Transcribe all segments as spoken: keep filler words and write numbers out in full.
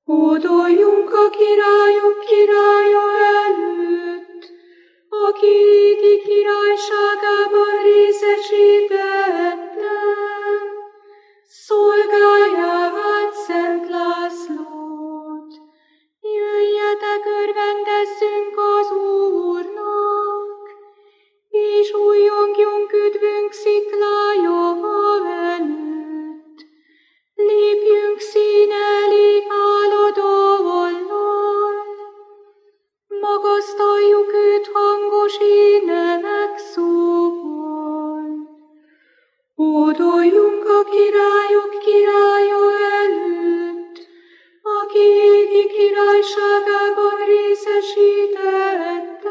Hódoljunk a királyok királya előtt, aki égi királyságában részesítette, szolgáját Szent Lászlót. Jöjjetek, örvendezzünk az Úrnak, és újjongjunk üdvünk sziklája előtt. Lépjünk szín elé háladóval, magasztaljuk őt hangos ének szóval. Hódoljunk a királyok királya előtt, aki égi királyságában részesítette,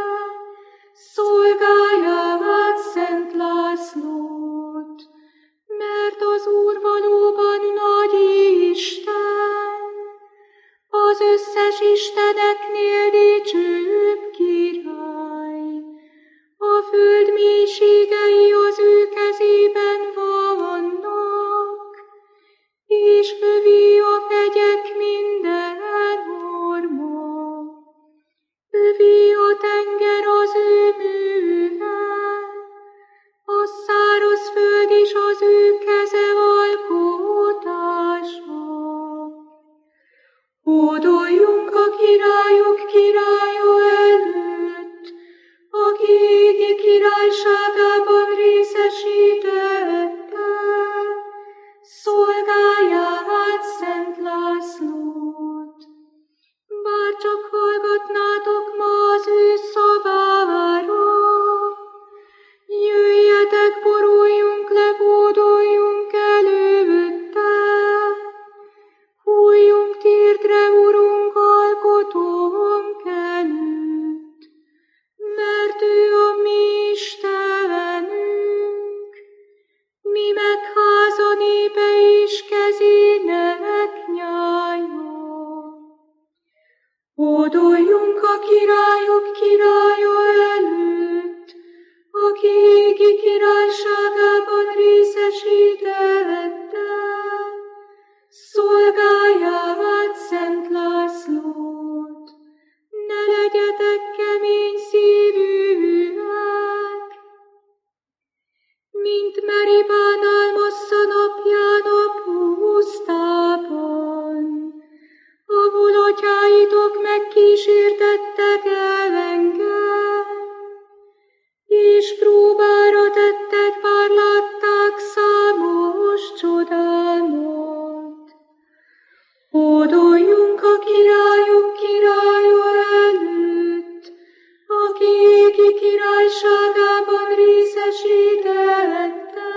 szolgáját Szent Lászlót, mert az Úr valóban nagy Isten, az összes isteneknél dicsőbb király. A föld mélységei az ő kezében vannak, és övé a hegyek minden orma. Övé a tenger az ő műve, a száraz föld is az ő keze alkotása. Hódoljunk a királyok királya előtt, aki égi királyságában részesítette, szolgáját Szent Lászlót. Bár csak hallgatnátok ma az ő szavára, jöjjetek, boruljunk le, hódoljunk előtte, hújjunk térdre, Urunk, alkotónk előtt, mert ő a mi Istenünk, mi meg háza népe és kezének nyája. Hódoljunk a királyok királya előtt, aki égi királyságában részesítette, szolgáját Szent Lászlót. Ne legyetek kemény szívűek, mint Meribán Almassza napján a pusztában, ahol atyáitok megkísértettek engem, és próbára tettek, bár látták számos csodámat. Hódoljunk a királyok királya előtt, aki égi királyságában részesítette,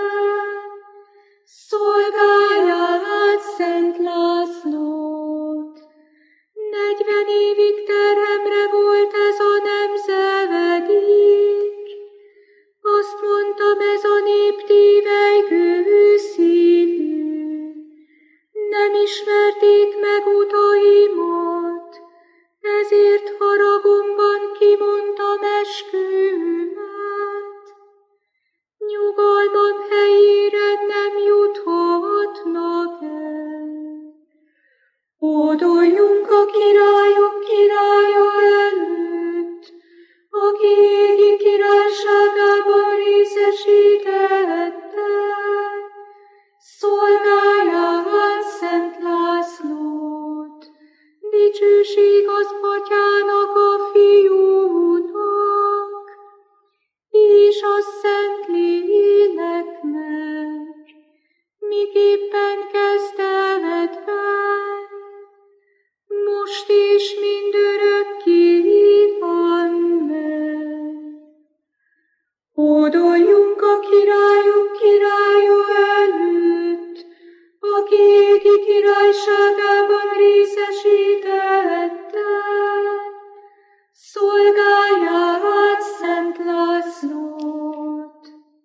szolgáját Szent Lászlót. Negyven évig terhemre volt ez a nemzedék, azt mondtam, ez a nép tévelygő szívű. Nem ismerték meg utaimat, ezért haragomban kimondtam eskümet. Nyugalmam helyére nem juthatnak el. Hódoljunk a királyok királya előtt, aki égi királyságában részesítette, szolgáját Szent Lászlót. Dicsőség az Atyának, a Fiúnak, és a Szent Léleknek, miképpen kezdetben, most és mindörökké. Amen. Hódoljunk a királyok királya előtt, aki égi királyságában részesítette, szolgáját Szent Lászlót.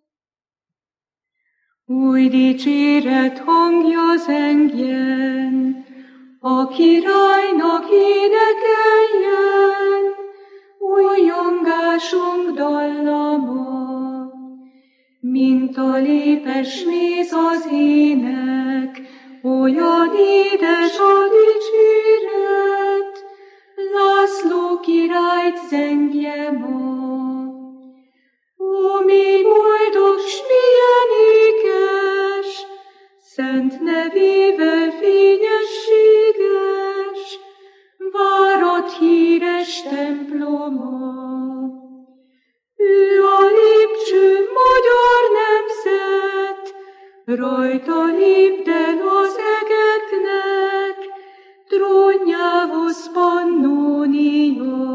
Új dicséret hangja zengjen, a királynak énekeljen, újongásunk dallama, mint a lépes méz az ének, olyan édes a dicsőség. Davos Pannonia.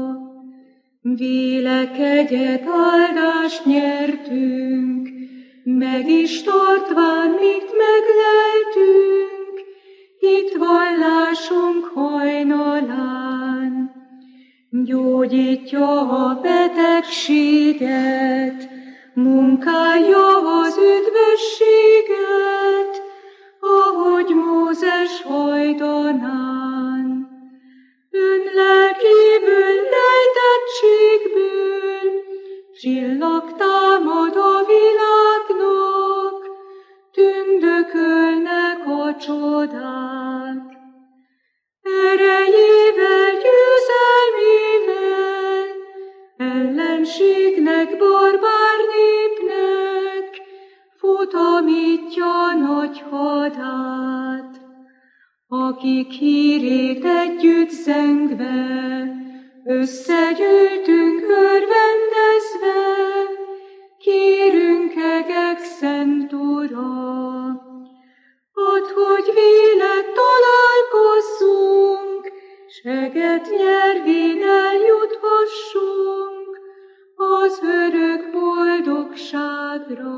Vélekedjet, áldást nyertünk, meg is tartván, mit megleltünk, itt vallásunk hajnalán. Gyógyítja a betegséget, munkálja az üdvösséget, ahogy Mózes hajdanán. Ön lelkéből, lejtettségből, csillag támad a világnak, tündökölnek a csodák. Erejével, győzelmével, ellenségnek, barbár népnek, futamítja nagy hadát. Akik hírét együtt zengve, összegyűltünk örvendezve, kérünk egek szent Ura. Add, hogy vélet találkozzunk, seget nyervén eljuthassunk az örök boldogságra.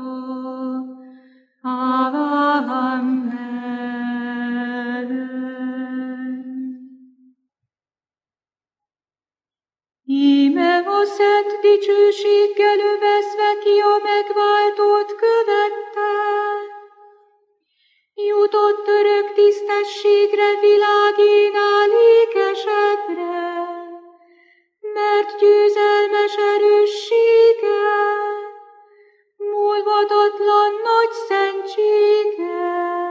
Amen. Íme a szent dicsőséggel övezve ki a megváltót követte, jutott örök tisztességre, világinál ékesebbre, mert győzelmes erőssége, múlvatatlan nagy szentsége.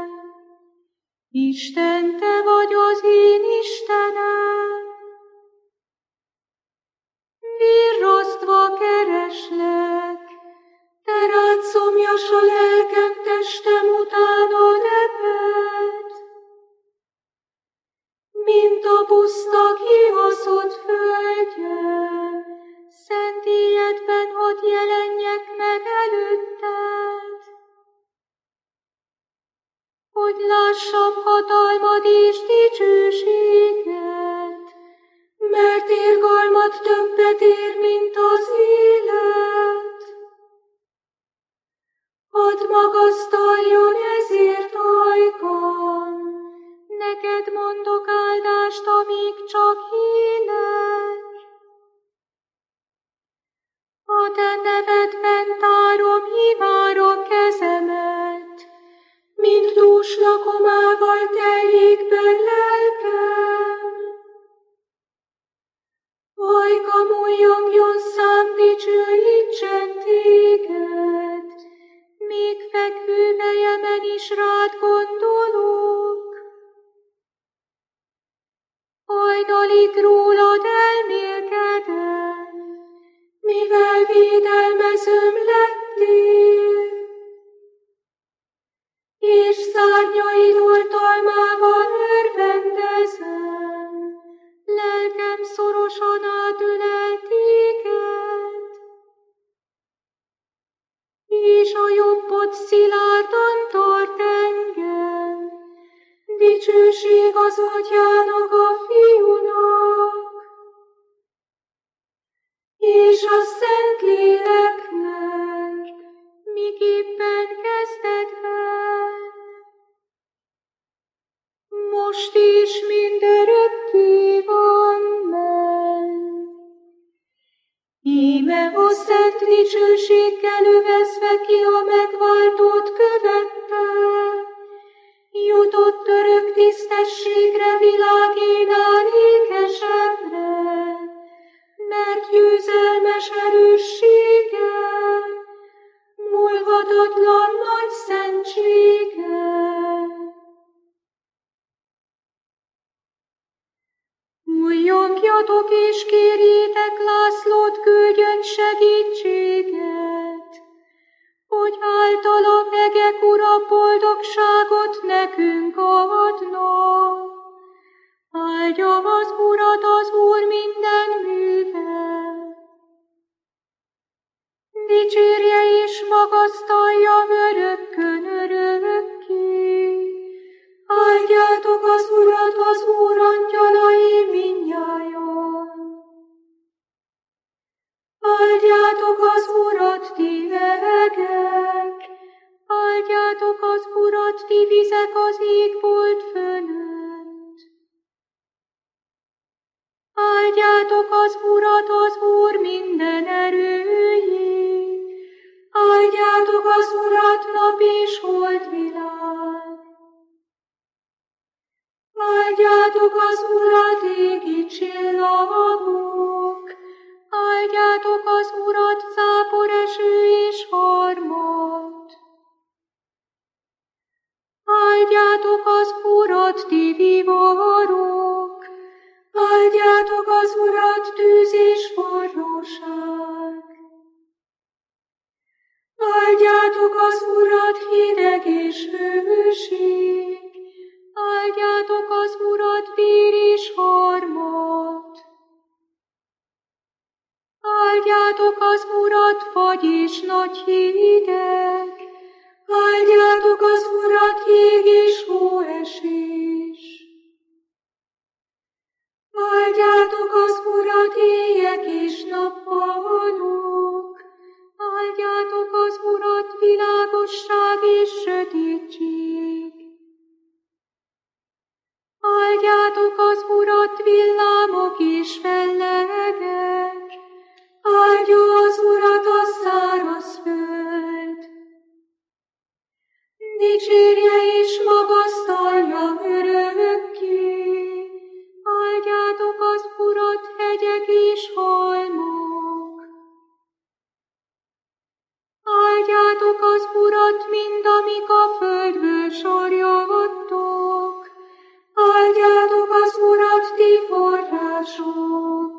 Isten, te vagy az én Istenem, virrasztva kereslek, te rád szomjas a lelkem, testem utánod ebed. Mint a puszta kibaszott földje, szent éjedben hadd jelenjek meg előtted, hogy lássam hatalmad és dicsőséged, mert irgalmat többet ér, mint az élet. Hadd magasztaljon ezért ajkam, neked mondok áldást, amíg csak élek. A te nevedben tárom imára kezemet, mint dús lakomával teljék be lelkem. Ajkam újjongjon szám, dicsőítsen téged, még fekvő fejemen is rád gondolok. Hajnalig rólad elmélkedem, mivel védelmezőm lettél, és szárnyaid oltalmában örvendezem, lelkem szorosan átölel téged, és a jobbod szilárdan tart engem, dicsőség az Atyának, a Fiúnak, és a Szentléleknek, miképpen kezdetben, most is mindörökké. Amen. Íme a szent dicsőséggel övezve ki a megváltót követte, jutott örök tisztességre, világinál ékesebbre, mert győzelmes erőssége, múlhatatlan nagy szentsége. Újjongjatok és kérjétek Lászlót, küldjön segítséget, hogy általa egek ura boldogságot nekünk adna. Áldja az Urat az Úr minden műve. Dicsérje és magasztalja örökkön örökké. Áldjátok az Urat, az Úr angyalai Urat, ti legek, áldjátok az Urat, ti vizek az égbolt fölött. Áldjátok az Urat, az Úr minden erőjét, áldjátok az Urat, nap és holdvilág. Áldjátok az Urat, égi csillagok, áldjátok az Urat, záporeső és harmat. Áldjátok az Urat, ti vivarok, áldjátok az Urat, tűz és forróság. Áldjátok az Urat, hideg és hőség, áldjátok az Urat, vír és harmat. Áldjátok az Urat, fagy és nagy hideg, áldjátok az Urat, jég és hóesés. Áldjátok az Urat, éjek és nappalok, áldjátok az Urat, világosság és sötétség. Áldjátok az Urat, villámok és fellegek, áldja az Urat a száraz föld. Dicsérje és magasztalja örökké, áldjátok az Urat, hegyek és halmok. Áldjátok az Urat, mind amik a földből sarjadtok, áldjátok az Urat, ti források.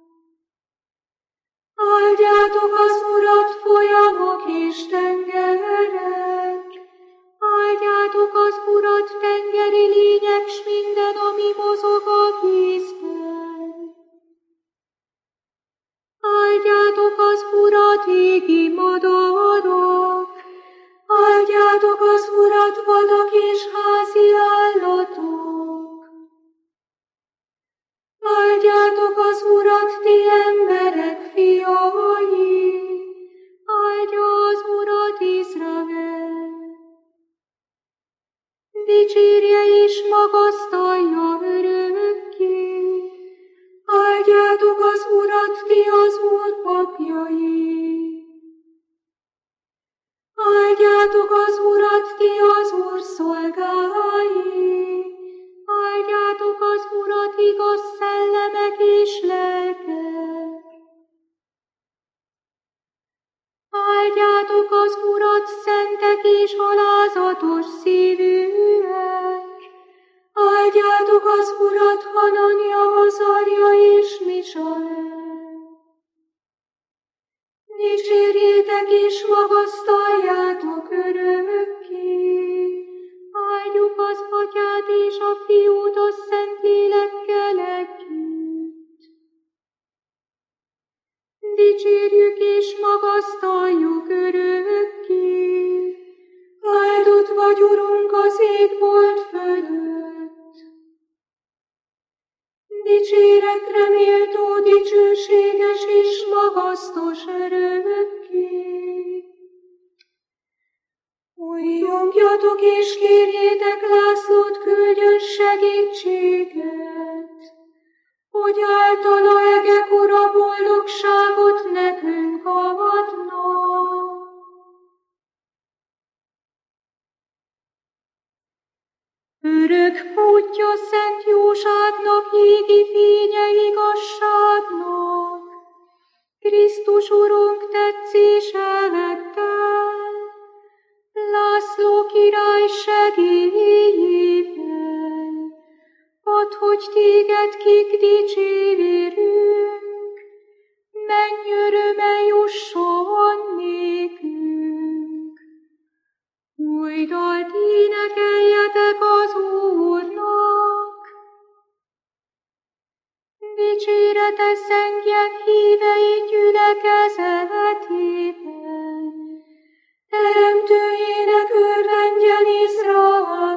Áldjátok az Urat, folyamok és tengerek, áldjátok az Urat, tengeri lények, s minden, ami mozog a vízben. Áldjátok az Urat, égi madarak, áldjátok az Urat, vadak és házi állatok. Áldjátok az Urat, ti emberek fiai, áldja az Urat Izrael. Dicsérje és magasztalja örökké, áldjátok az Urat, ti az Úr papjai. Áldjátok az Urat, ti az Úr szolgái, áldjátok az Urat, igaz szellemek és lelkek. Áldjátok az Urat, szentek és alázatos szívűek, áldjátok az Urat, Hanania, Azarja és Misael. Dicsérjétek és magasztaljátok örökké, áldjuk az Atyát és a Fiút a Szentlélekkel együtt. Dicsérjük és magasztaljuk örökké, áldott vagy Urunk az égbolt fölött. Dicséretre méltó, dicsőséges és magasztos örökké. Újjongjatok és kérjétek Lászlót, küldjön segítséget, hogy általa egek ura boldogságot nekünk adna. Örök pútja szent jóságnak, égi fénye igazságnak, Krisztus Urunk tetszéselettel, László király segélyével, add, hogy téged kik dicsérünk, menj öröme jusson nékünk. Új dalt énekeljetek az Úrnak, dicséretes szentjek hívei gyülekezetében, teremtőjének örvendjen Izrael.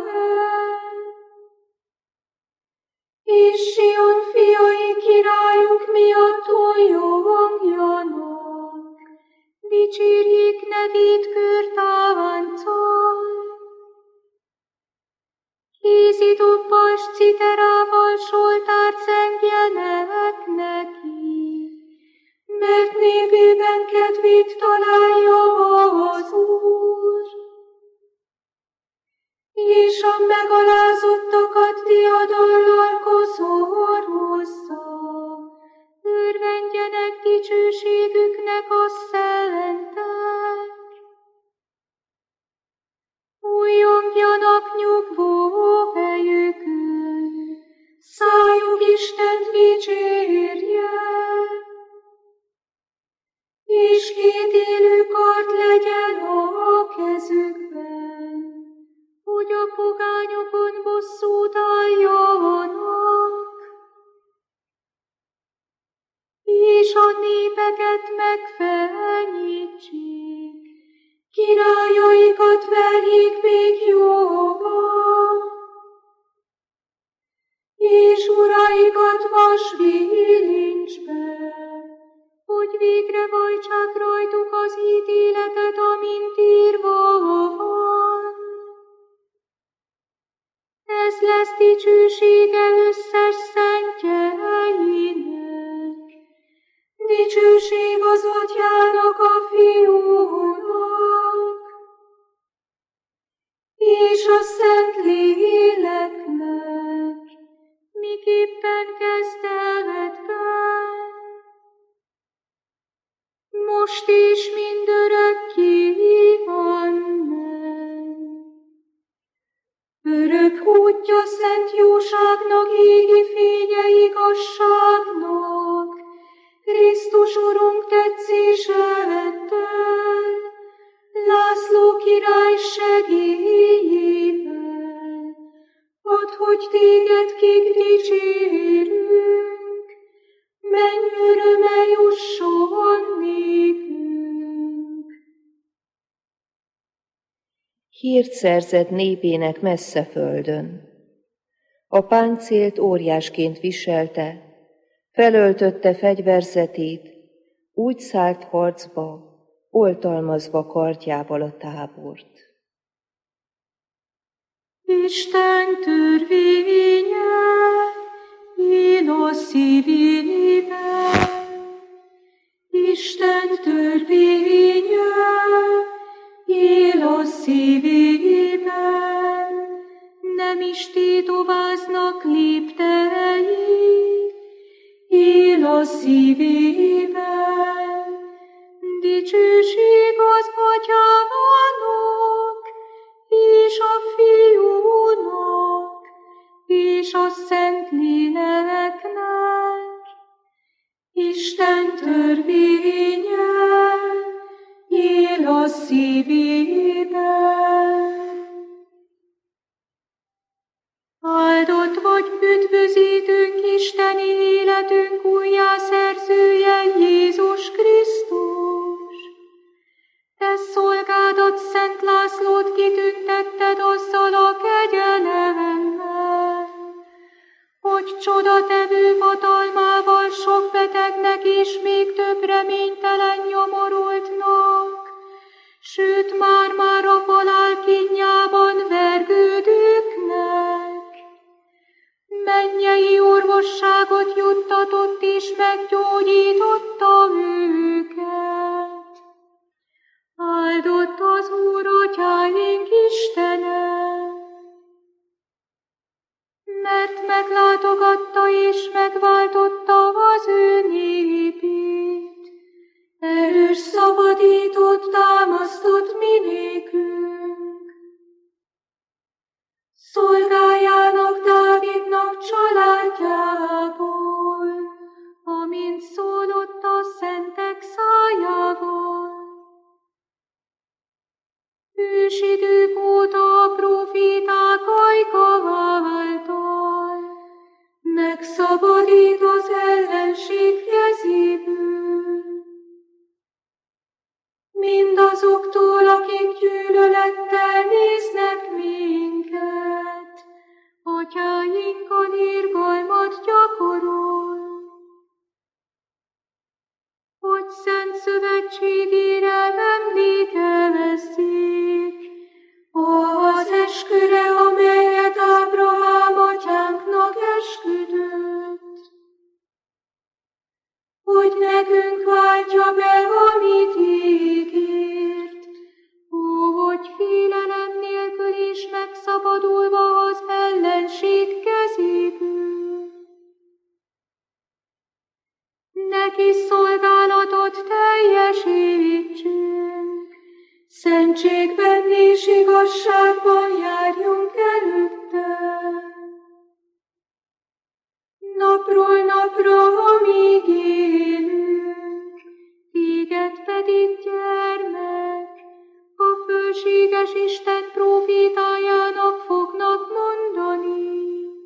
És Sion fiai királyuk miatt újjongjanak, dicsérjék nevét körtánccal. Kézidobbas citerával soltárt zengjenek neki, mert névében kedvét találja az Úr. És a megalázottakat diadallal koszorúzza, örvendjenek dicsőségüknek a szentek. Újjongjanak nyugvó helyükön, szájuk Istent dicsérje, és két élő kard legyen a kezükben, hogy a pogányokon bosszút álljanak, és a népeket megfenyítsék, királyaikat verjék még jobban, és uraikat vasbilincsbe, hogy végrehajtsák rajtuk az ítéletet, amint írva van. Ez lesz dicsősége összes szentjeinek, dicsőség az Atyának, a Fiúnak, és a Szentléleknek, miképpen kezdetben, most is mindörökké. Amen. Örök útja szent jóságnak, égi fénye igazságnak, Krisztus Urunk tetszésedben, László király segélyével, add, hogy téged kik dicsérünk, menj öröme jusson nékünk. Hírt szerzett népének messze földön. A páncélt óriásként viselte, felöltötte fegyverzetét, úgy szállt harcba, oltalmazva kardjával a tábort. Isten törvénye én a szívében, Isten törvénye él a szívében, nem is tétováznak léptei, él a szívében. Dicsőség az Atyának, és a Fiúnak, és a Szentléleknek. Isten törvénye él a szívében. Áldott vagy üdvözítőnk, isteni életünk újjászerzője, Jézus Krisztus. Te szolgádat, Szent Lászlót kitüntetted azzal a kegyelemmel, hogy csodatevő hatalmával sok betegnek és még több reménytelen nyomorultnak, sőt már-már a halál kínjában vergődőknek mennyei orvosságot juttatott és meggyógyította őket. Áldott az Úr Atyáink Istene, mert meglátogatta és megváltotta az ő népét, erős szabadítót támasztott mi nékünk. Szolgájának Dávidnak családjából, amint szólott a szentek szájával. Ősidők óta a proféták ajka által megszabadít az ellenség kezéből. Mindazoktól, akik gyűlölettel néznek minket, atyáinkkal irgalmat gyakorol, hogy szent szövetségére Szentségben és igazságban járjunk előtte. Napról napra, amíg élünk, téged pedig, gyermek, a fölséges Isten prófétájának fognak mondani.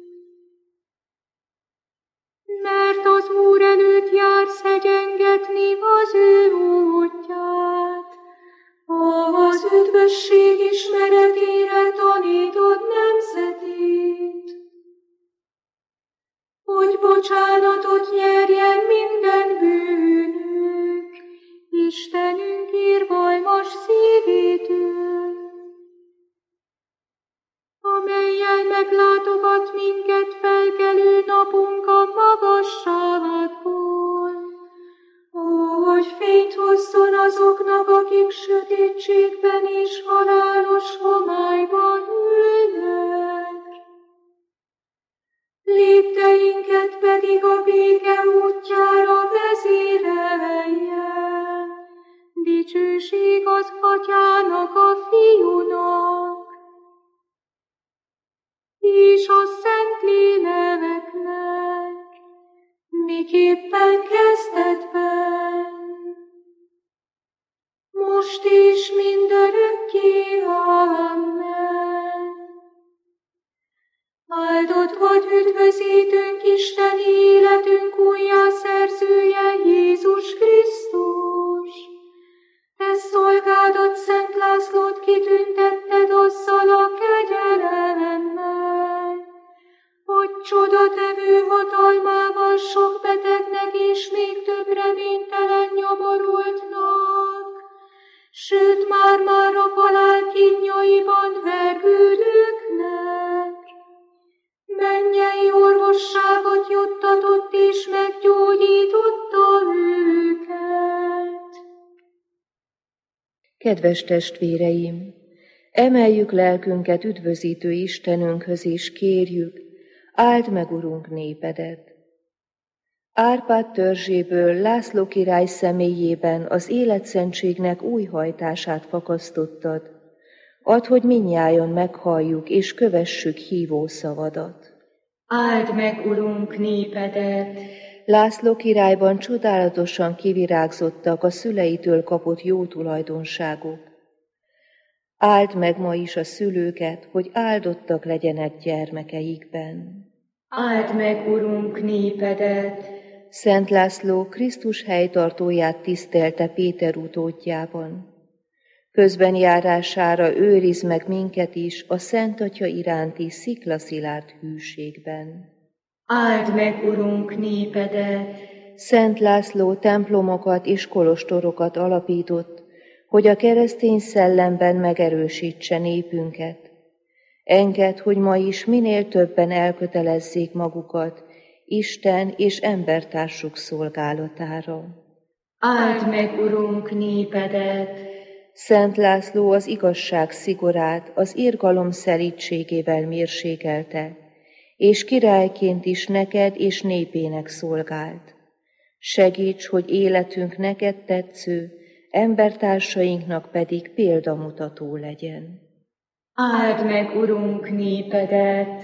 Mert az Úr előtt jársz hegyengetni az ő útját, az üdvösség ismeretére tanítod nemzetét, hogy bocsánatot nyerjen minden bűnük, Istenünk irgalmas szívétől, amellyel meglátogat minket felkelő napunk a magasságból, hogy fényt hozzon azoknak, akik sötétségben és halálos homályban ülnek. Lépteinket pedig a béke útjára vezérelje, dicsőség az Atyának, a Fiúnak, és a Szentléleknek, miképpen kezdetben, most is mindörökké. Amen. Áldott vagy üdvözítőnk, Isten életünk újjászerzője, Jézus Krisztus. Te szolgádat, Szent Lászlót kitüntetted azzal a kegyelemmel, hogy csodatevő hatalmával sok betegnek és még több reménytelen nyomorultnak, sőt már-már a halál kínjaiban vergődőknek mennyei orvosságot juttatott és meggyógyította őket. Kedves testvéreim, emeljük lelkünket üdvözítő Istenünkhöz, és kérjük, áld meg, Urunk, népedet. Árpád törzséből László király személyében az életszentségnek új hajtását fakasztottad. Add, hogy mindnyájan meghalljuk és kövessük hívó szavadat. Áld meg, Urunk, népedet! László királyban csodálatosan kivirágzottak a szüleitől kapott jó tulajdonságok. Áld meg ma is a szülőket, hogy áldottak legyenek gyermekeikben. Áld meg, Urunk, népedet! Szent László Krisztus helytartóját tisztelte Péter utódjában. Közben járására őrizd meg minket is a Szent Atya iránti sziklaszilárd hűségben. Áld meg, Urunk, népedet! Szent László templomokat és kolostorokat alapított, hogy a keresztény szellemben megerősítse népünket. Engedd, hogy ma is minél többen elkötelezzék magukat Isten és embertársuk szolgálatára. Áld meg, Urunk, népedet! Szent László az igazság szigorát az irgalom szelídségével mérsékelte, és királyként is neked és népének szolgált. Segíts, hogy életünk neked tetsző, embertársainknak pedig példamutató legyen. Áld meg, Urunk, népedet!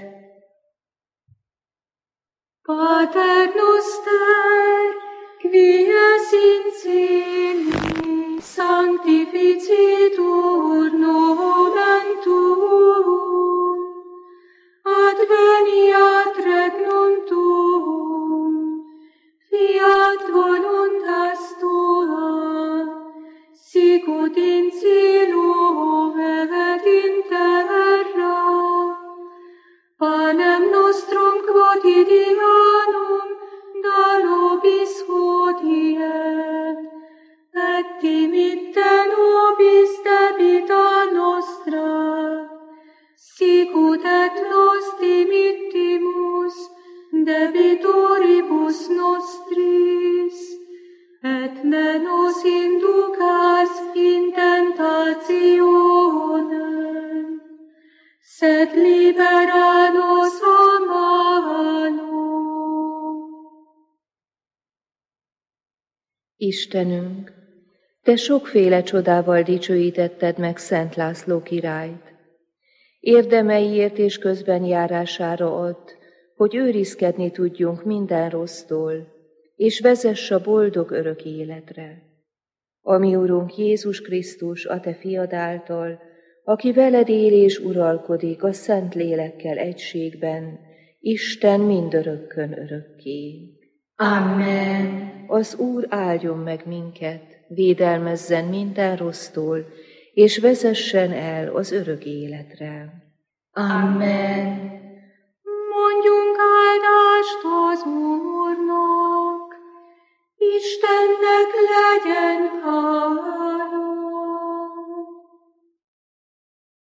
Pater noster, qui es in cieli, sanctificetur nomen tuum, adveniat regnum tuum, fiat voluntas tua, sicut in cielo et in terra. Panem nostrum quotidianum da nobis hodie, et dimitte nobis debita nostra, sicut et nos dimittimus debitoribus nostris, et ne nos inducas in tentationem, sed libera nos a malo. Istenünk, Te sokféle csodával dicsőítetted meg Szent László királyt. Érdemeiért és közbenjárására add, hogy őrizkedni tudjunk minden rossztól, és vezess a boldog örök életre. A mi Urunk Jézus Krisztus, a Te fiad által, aki veled él és uralkodik a Szent Lélekkel egységben, Isten mindörökkön örökké. Amen. Az Úr áldjon meg minket, védelmezzen minden rossztól, és vezessen el az örök életre. Amen. Mondjunk áldást az Úrnak, Istennek legyen